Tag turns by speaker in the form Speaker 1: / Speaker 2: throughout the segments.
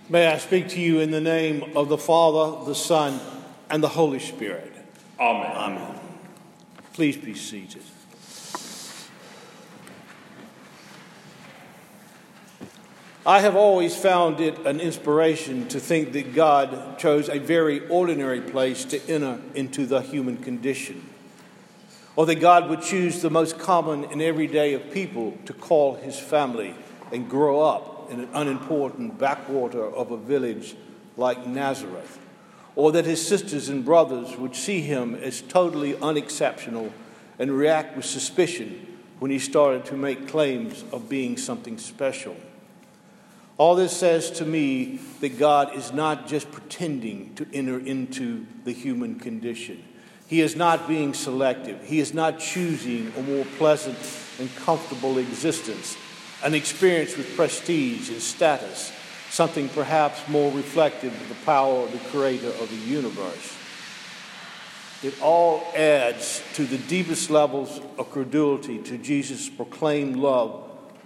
Speaker 1: May I speak to you in the name of the Father, the Son, and the Holy Spirit.
Speaker 2: Amen.
Speaker 1: Amen. Please be seated. I have always found it an inspiration to think that God chose a very ordinary place to enter into the human condition, or that God would choose the most common and everyday of people to call his family and grow up in an unimportant backwater of a village like Nazareth, or that his sisters and brothers would see him as totally unexceptional and react with suspicion when he started to make claims of being something special. All this says to me that God is not just pretending to enter into the human condition. He is not being selective. He is not choosing a more pleasant and comfortable existence, an experience with prestige and status, something perhaps more reflective of the power of the creator of the universe. It all adds to the deepest levels of credulity to Jesus' proclaimed love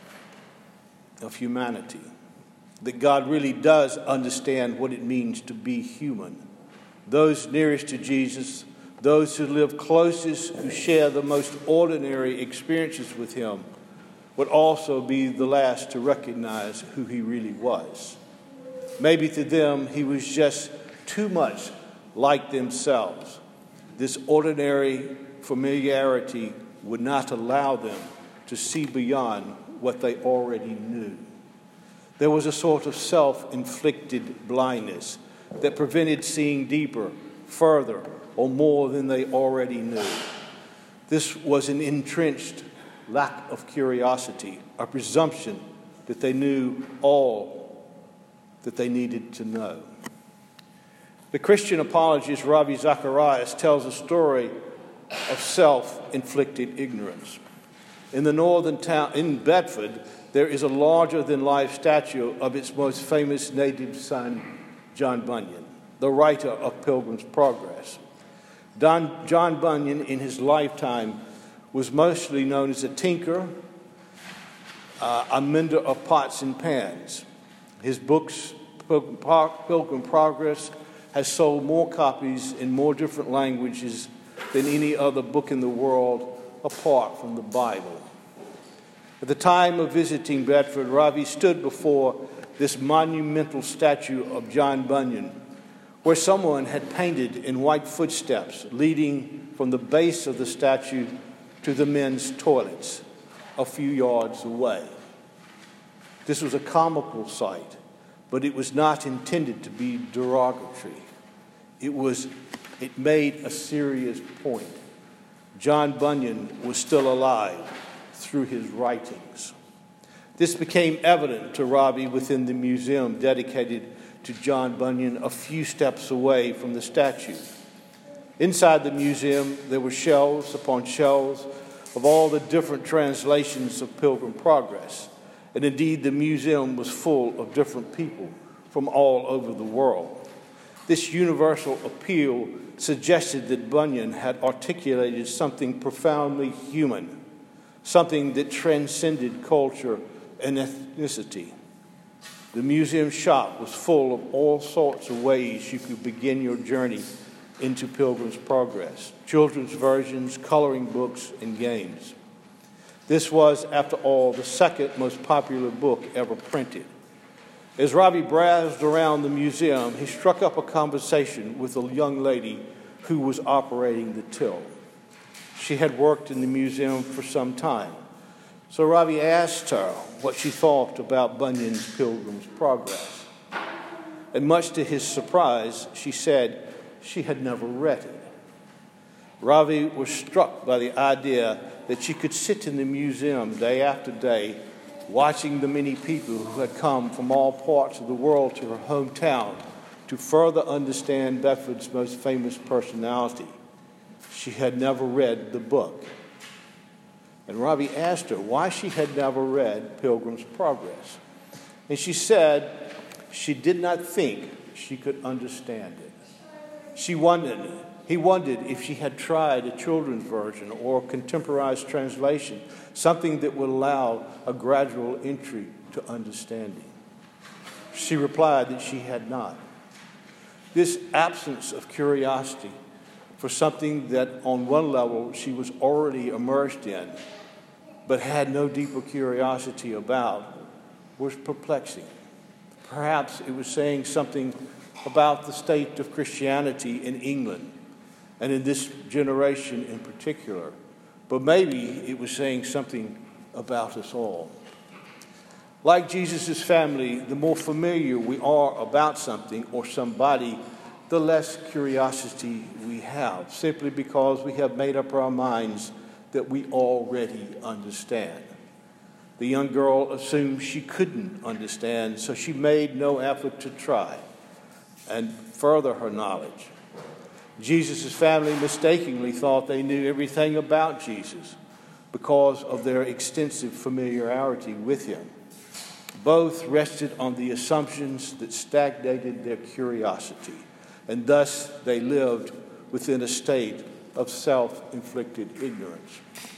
Speaker 1: of humanity, that God really does understand what it means to be human. Those nearest to Jesus, those who live closest, who share the most ordinary experiences with him, would also be the last to recognize who he really was. Maybe to them, he was just too much like themselves. This ordinary familiarity would not allow them to see beyond what they already knew. There was a sort of self-inflicted blindness that prevented seeing deeper, further, or more than they already knew. This was an entrenched lack of curiosity, a presumption that they knew all that they needed to know. The Christian apologist Ravi Zacharias tells a story of self-inflicted ignorance. In the northern town, in Bedford, there is a larger-than-life statue of its most famous native son, John Bunyan, the writer of Pilgrim's Progress. John Bunyan, in his lifetime, was mostly known as a tinker, a mender of pots and pans. His books, Pilgrim's Progress, has sold more copies in more different languages than any other book in the world apart from the Bible. At the time of visiting Bedford, Ravi stood before this monumental statue of John Bunyan, where someone had painted in white footsteps leading from the base of the statue to the men's toilets a few yards away. This was a comical sight, but it was not intended to be derogatory. It made a serious point. John Bunyan was still alive through his writings. This became evident to Ravi within the museum dedicated to John Bunyan a few steps away from the statue. Inside the museum, there were shelves upon shelves of all the different translations of Pilgrim's Progress. And indeed, the museum was full of different people from all over the world. This universal appeal suggested that Bunyan had articulated something profoundly human, something that transcended culture and ethnicity. The museum shop was full of all sorts of ways you could begin your journey into Pilgrim's Progress: children's versions, coloring books, and games. This was, after all, the second most popular book ever printed. As Ravi browsed around the museum, he struck up a conversation with a young lady who was operating the till. She had worked in the museum for some time, so Ravi asked her what she thought about Bunyan's Pilgrim's Progress. And much to his surprise, she said she had never read it. Ravi was struck by the idea that she could sit in the museum day after day, watching the many people who had come from all parts of the world to her hometown to further understand Bedford's most famous personality. She had never read the book. And Ravi asked her why she had never read Pilgrim's Progress. And she said she did not think she could understand it. He wondered if she had tried a children's version or a contemporized translation, something that would allow a gradual entry to understanding. She replied that she had not. This absence of curiosity for something that on one level she was already immersed in, but had no deeper curiosity about, was perplexing. Perhaps it was saying something about the state of Christianity in England, and in this generation in particular. But maybe it was saying something about us all. Like Jesus' family, the more familiar we are about something or somebody, the less curiosity we have, simply because we have made up our minds that we already understand. The young girl assumed she couldn't understand, so she made no effort to try and further her knowledge. Jesus' family mistakenly thought they knew everything about Jesus because of their extensive familiarity with him. Both rested on the assumptions that stagnated their curiosity, and thus they lived within a state of self-inflicted ignorance.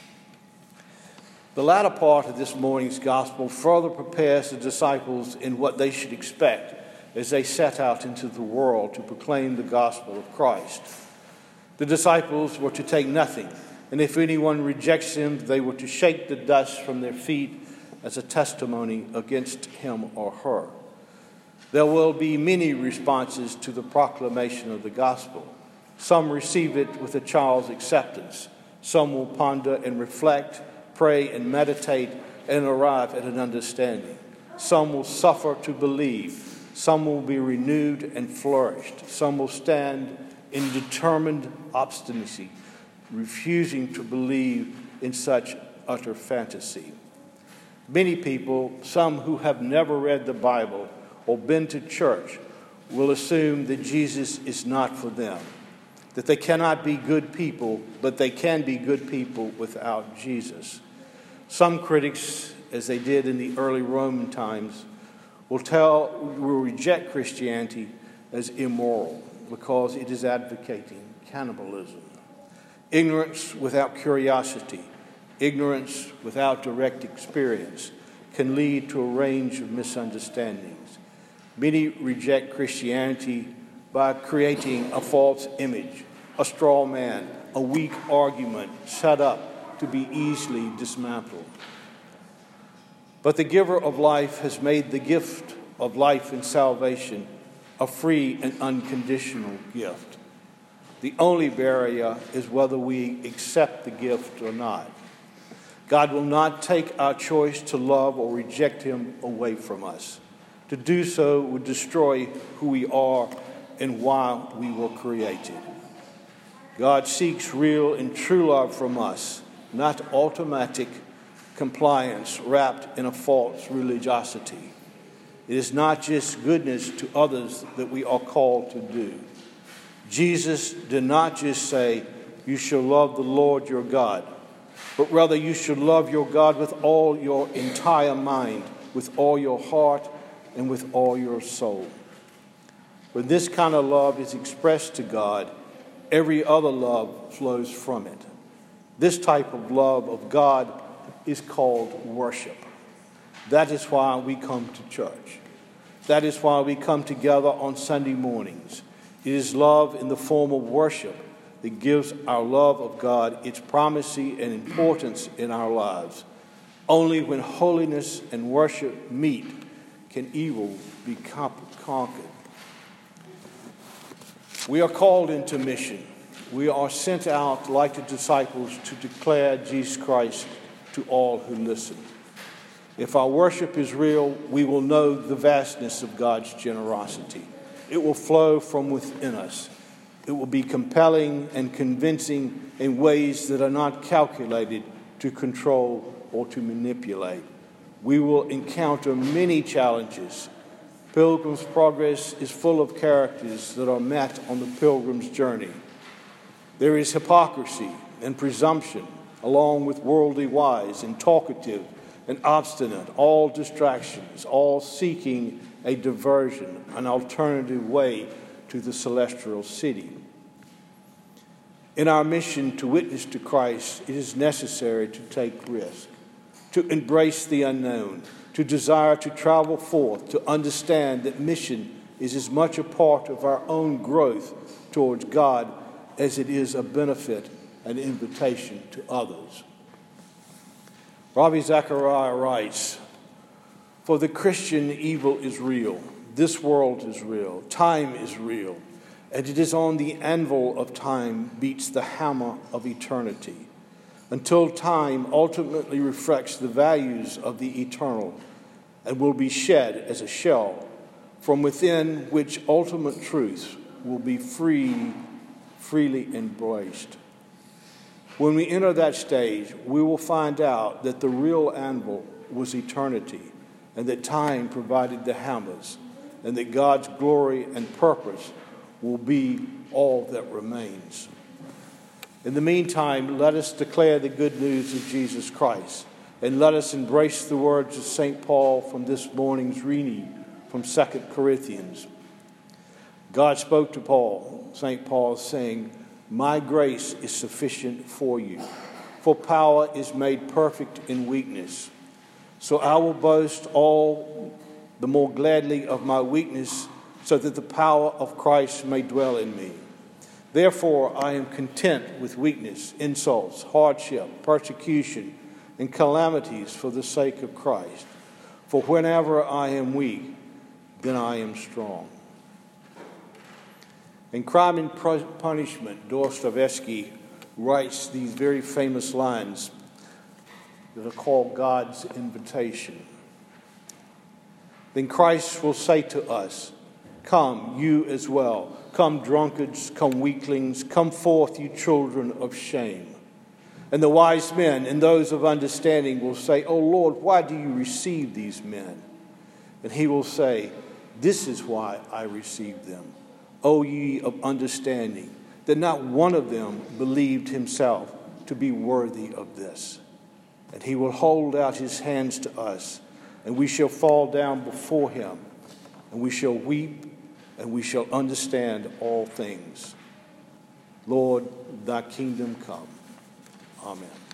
Speaker 1: The latter part of this morning's gospel further prepares the disciples in what they should expect as they set out into the world to proclaim the gospel of Christ. The disciples were to take nothing, and if anyone rejects him, they were to shake the dust from their feet as a testimony against him or her. There will be many responses to the proclamation of the gospel. Some receive it with a child's acceptance. Some will ponder and reflect, pray and meditate, and arrive at an understanding. Some will suffer to believe. Some will be renewed and flourished. Some will stand in determined obstinacy, refusing to believe in such utter fantasy. Many people, some who have never read the Bible or been to church, will assume that Jesus is not for them, that they cannot be good people, but they can be good people without Jesus. Some critics, as they did in the early Roman times, will reject Christianity as immoral because it is advocating cannibalism. Ignorance without curiosity, ignorance without direct experience can lead to a range of misunderstandings. Many reject Christianity by creating a false image, a straw man, a weak argument set up to be easily dismantled. But the giver of life has made the gift of life and salvation a free and unconditional gift. The only barrier is whether we accept the gift or not. God will not take our choice to love or reject him away from us. To do so would destroy who we are and why we were created. God seeks real and true love from us, not automatic compliance wrapped in a false religiosity. It is not just goodness to others that we are called to do. Jesus did not just say, "You shall love the Lord your God," but rather you should love your God with all your entire mind, with all your heart, and with all your soul. When this kind of love is expressed to God, every other love flows from it. This type of love of God is called worship. That is why we come to church. That is why we come together on Sunday mornings. It is love in the form of worship that gives our love of God its primacy and importance in our lives. Only when holiness and worship meet can evil be conquered. We are called into mission. We are sent out like the disciples to declare Jesus Christ to all who listen. If our worship is real, we will know the vastness of God's generosity. It will flow from within us. It will be compelling and convincing in ways that are not calculated to control or to manipulate. We will encounter many challenges. Pilgrim's Progress is full of characters that are met on the pilgrim's journey. There is hypocrisy and presumption, along with worldly wise and talkative and obstinate, all distractions, all seeking a diversion, an alternative way to the celestial city. In our mission to witness to Christ, it is necessary to take risk, to embrace the unknown, to desire to travel forth, to understand that mission is as much a part of our own growth towards God as it is a benefit and invitation to others. Ravi Zachariah writes, "For the Christian, evil is real. This world is real. Time is real. And it is on the anvil of time beats the hammer of eternity, until time ultimately reflects the values of the eternal and will be shed as a shell, from within which ultimate truth will be freely embraced. When we enter that stage, we will find out that the real anvil was eternity, and that time provided the hammers, and that God's glory and purpose will be all that remains. In the meantime, let us declare the good news of Jesus Christ, and let us embrace the words of St. Paul from this morning's reading from 2 Corinthians. God spoke to Paul, St. Paul, saying, "My grace is sufficient for you, for power is made perfect in weakness. So I will boast all the more gladly of my weakness, so that the power of Christ may dwell in me. Therefore I am content with weakness, insults, hardship, persecution, and calamities for the sake of Christ. For whenever I am weak, then I am strong." In Crime and Punishment, Dostoevsky writes these very famous lines that are called God's invitation. Then Christ will say to us, "Come, you as well. Come, drunkards, come, weaklings. Come forth, you children of shame." And the wise men and those of understanding will say, "O Lord, why do you receive these men?" And he will say, "This is why I received them. O ye of understanding, that not one of them believed himself to be worthy of this." And he will hold out his hands to us, and we shall fall down before him, and we shall weep, and we shall understand all things. Lord, thy kingdom come. Amen.